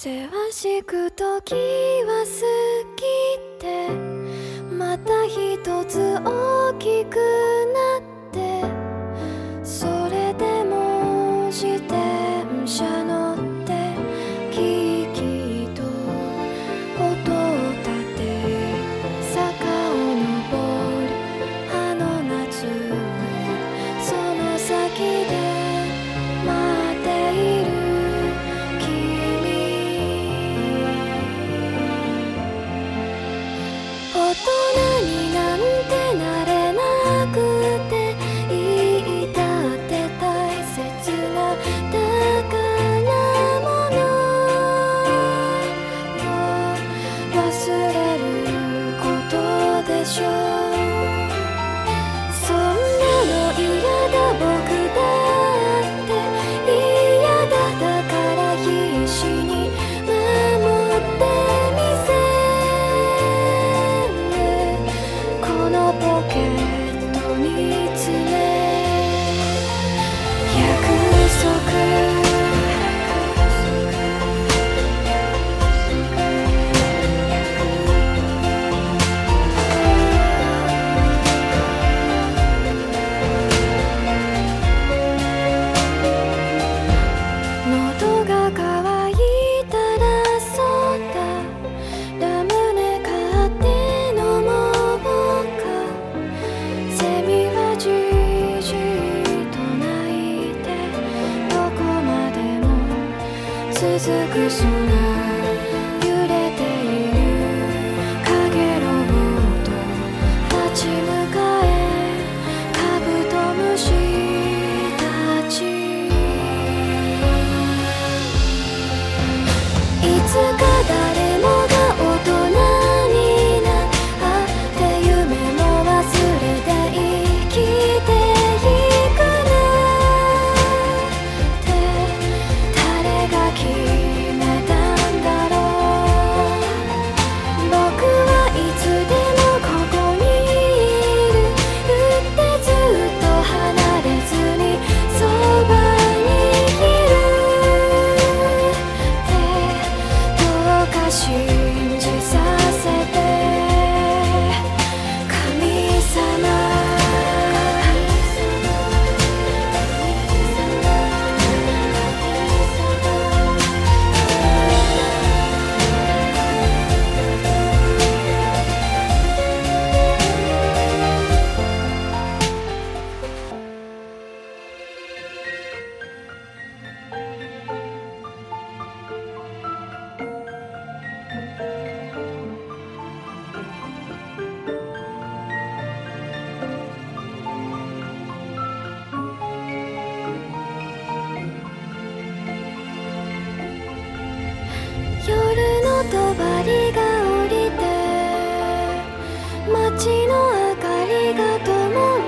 せわしく時は過ぎて、また一つ大きくなって、それでも自転車乗ってキーキーと音を立て、坂を登るあの夏へ、その先で待っている大人になんてなれなくて、いいだって大切な宝物を忘れることでしょう。そんなの嫌だ、僕だって嫌だ、だから必死に守ってみせポケットに詰め、約束喉が渇いたらそうだ、ラムネ買って飲もうか。セミはじーじーと鳴いて、どこまでも続く空、揺れているかげろうと立ち向かえ、カブトムシたち。いつか誰もが大人になって夢も忘れて生きていくなんて、誰が決めたんだろう。僕はいつでもここにいるってずっと離れずにそばにいるって、どうか信じさせて神様。夜の帳が降りて、街の明かりが灯る。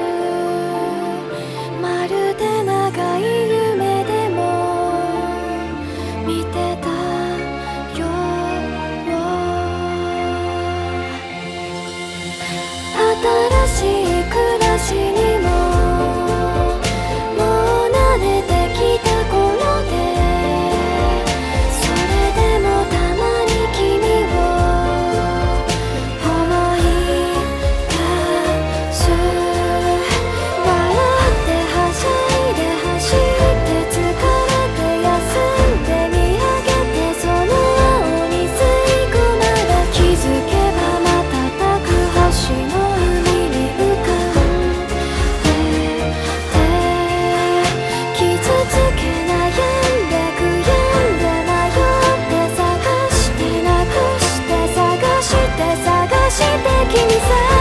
まるで長い夢でも見てたよ。新しい暮らしにももう慣れてきた頃で、それでもたまに君を思い出す。笑ってはしゃいで走って疲れて休んで見上げて、その青に吸い込まれ、気づけば瞬く星の海に浮かんでて、傷つけ悩んで悔やんで迷って探してなくして探して探して君さ